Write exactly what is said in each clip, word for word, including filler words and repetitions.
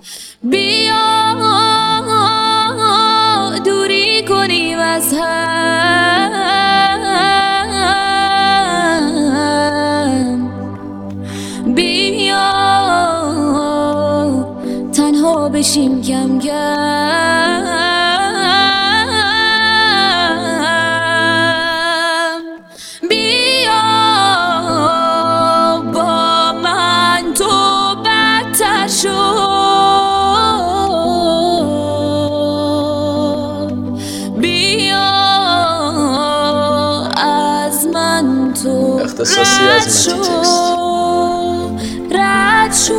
بیا دوری کنیم از هم، بیا تنها بشیم کم کم، بیا با من تو بدتر شو، اختصاصی از متی تکست. رد شو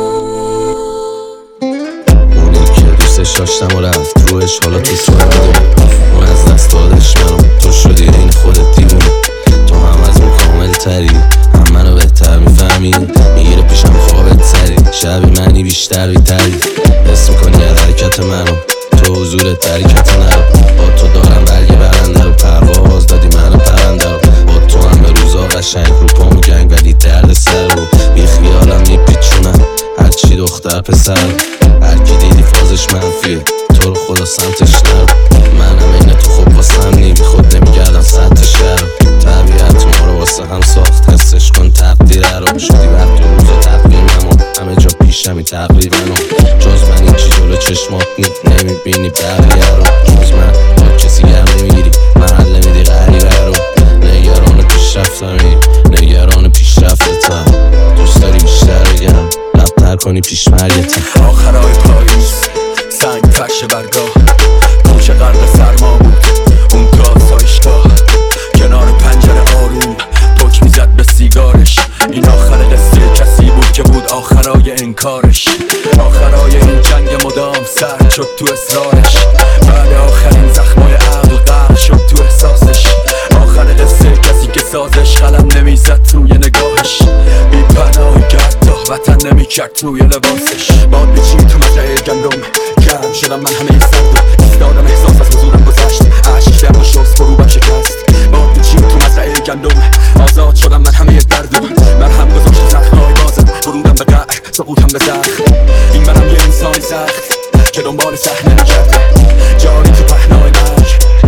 اونی که دوستش داشتم و رفت روش حالا تو سوال اون از دست دادش منو، تو شدی این خودت دیوونه، تو هم از اون کامل تری، هم منو بهتر میفهمی، میگیره پیشم خوابت سری، شبی منی بیشتر بیتری، حس میکنی از حرکت منو، تو حضورت حرکت نرو، با تو دارم برگه برنده رو، پرواز دادی منو پرنده رو، با تو هم به روزا قشنگ رو پامو گنگ ولی درد سر رو، بی خیالم میپیچونم هرچی دختر پسر، هرکی دیدی فازش منفیه، تو رو خدا سمتش نرو، منم این تو خوب واسم نی، خود نمیگردم سطح شهر، طبیعت ما رو واسه هم ساخت، حسش کن تقدیره رو، شدی وقت و روزا تقویمم و همه جا پیشمی تقریبا و جز من این چی جلو چشمات نی نمیبینی بقیه رو، جز من با کسی گر نمیگیری محل نمیدی غریبه رو، نگران پیشرفتمی نگران پیشرفتتم، دوست داری بیشتر بگم لبتر کنی پیش مرگتم. آخرای پاییز سنگ فرش برگاه، کوچه غرق سرما بود اون تو آسایشگاه، کنار پنجره آروم پک میزد به سیگارش، این آخر قصه کسی بود که بود آخرای انکارش، آخرای این جنگ مدام سرد شد تو اصرارش، بعد آخرین زخمای عقل غرق شد تو احساسش، آخر قصه کسی که سازش قلم نمیزد روی نگاهش، بی پناهی کرد تا وطن نمیکرد توی لباسش، باد بچید تو مزرعه گندم، گرم شدم من همه سردم، ایستادم احساس از حضورم گذشت، عشق گرم و شست فروبم شکست، باد بچید تو مزرعه گندم، آزاد شدم من همه دردم، من هم گذاشت زخمای بازم، برودم به قهر سقوطم به زخم، این منم یه انسانی سخت که دنبال صحنه میگرده، جاری تو پهنای مرگ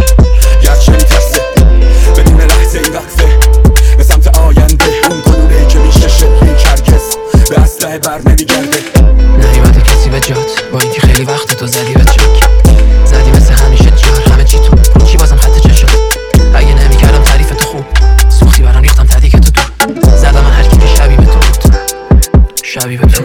گرچه میترسه، بدون لحظه ای وقفه به سمت آینده، اون گلوله‌ای که میشه شکلی کرگز به اسلحه بر نمیگرده، نیومده کسی به جات با اینکه خیلی وقت تو زدی به چک، زدی مثل همیشه جار همه چی تو چی بازم خط چه شد، اگه نمیکردم تعریف تو خوب سوختی برام ریختم تدی که تو دور، زدم من هرکی که شبیه تو بود شبیه تو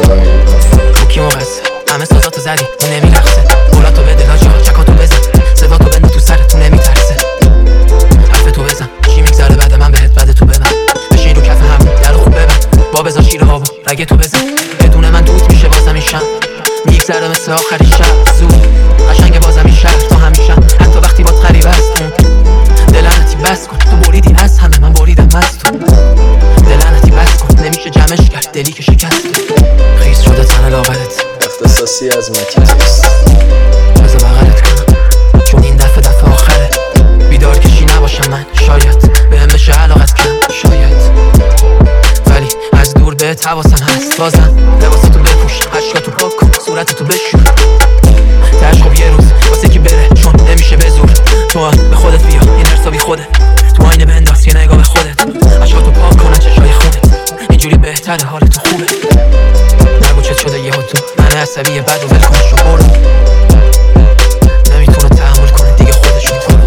روکی مقصر، همه سازاتو زدی اون نمیرخصه، بولاتو بده لاجا چکاتو بزن، صدا تو بنده تو سرت تو نمیترسه، حرف تو بزن چی میگذره بعد من بهت بده تو ببن، بشین رو کف هم در خوب ببن، با بزا شیر هابو رگه تو بزن، بدون من دود میشه بازم این شم، میگذره مثل آخری شب زود قشنگ بازم این شهر تا همیشم، حتی وقتی باد غریبه است دلنتی بس کن، تو بریدی از همه من بریدم از تو، دلنتی بس کن نمیشه جمعش کرد دلی که شکست، خیس شده تن لاغرت اختصاصی از متی تکست. بذار بغلت کنم چون این دفعه دفعه آخره، بیدار کشی نباشم من شاید بهم بشه علاقت کم شاید، ولی از دور بهت حواسم هست، بازم لباساتو بپوش اشکاتو پاک کن صورتتو بشور، تشخب یه روز واسه کی بره چون نمیشه به زور، تو هم به خودت بیا این حسابی خوده، تو آینه بنداز یه نگاه به خودت، اشکاتو پاک کن چشای خودت، اینجوری بهتره حالتو خوبه، نگو چت شده یه تو من عصبیه بعد و ولکن شو برو، نمیتونه تحمل کنه دیگه خودشون تو،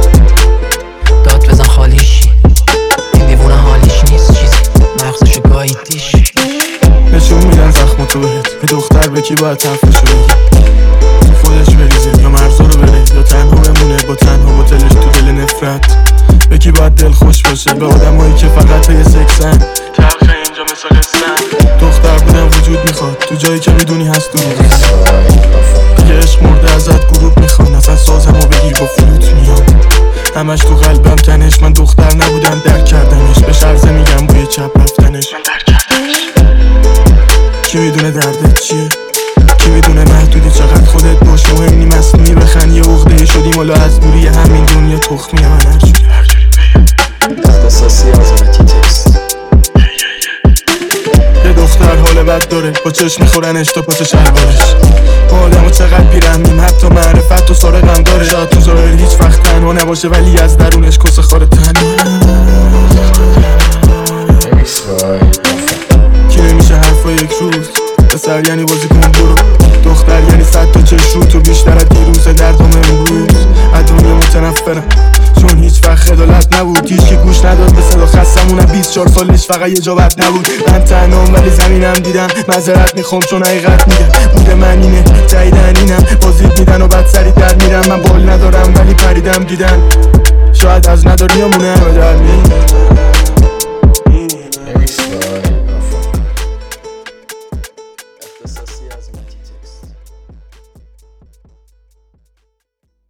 داد بزن خالیشی این دیوونه حالیش نیست چیزی مغزشو گاهی دیش، نشون میدن زخم تو بهت، به دختر به کی باید حرفشو بگی، تو خودش بریزه یا مرزا رو بره، یا تنها بمونه با تنها با دلش تو دل نفرت، به کی باید دل خوش باشه، به آدم هایی که فقط یه سکسن، چرخه اینجا مثل قصن، دختر بودن وجود میخواد تو جایی که میدونی هست تو روز، دیگه عشق مرده ازت گروب میخوان، اصلا سازم و بگیر با فلوت میام، همش تو قلبم تنش، من دختر نبودم درک کردمش، به شرزه میگم بوی چپ رفتنش، من درک کردمش، کی میدونه دردت چیه، کی میدونه محدودی چقدر خودت باش، مهم نی مسئولی بخن یه عقده شدیم حالا از دوری همین دنیا تخمیه، من هرجوری اختصاصی از متی تکست. یه دختر حال خجالت داره، با چشم میخورنش تا پاچه شلوارش. با آدمو چقدر بیرحمیم، حتی معرفت و سارقم داره. شاید تو ظاهر هیچ وقت تنها نباشه ولی از درونش کس خاره تنها. کی نمیشه حرفا یک روز پسر یعنی بازی کن برو، دختر یعنی صد تا چش رو تو بیشتر از دیروز دردم امروز. از دنیا متنفرم چون هیچ وقت خجالت نبود، هیچ کی گوش نداد به صدا خستمونم. بیست و چهار سالش فقط یه جا بد نبود. من تنهام ولی زمینم دیدم، معذرت میخوام چون حقیقت میگم. بوده من اینه جایدن اینم، بازیت میدن و بعد سریع در میرم. من بال ندارم ولی پریدم دیدن، شاید از نداریامونه همه در میرم.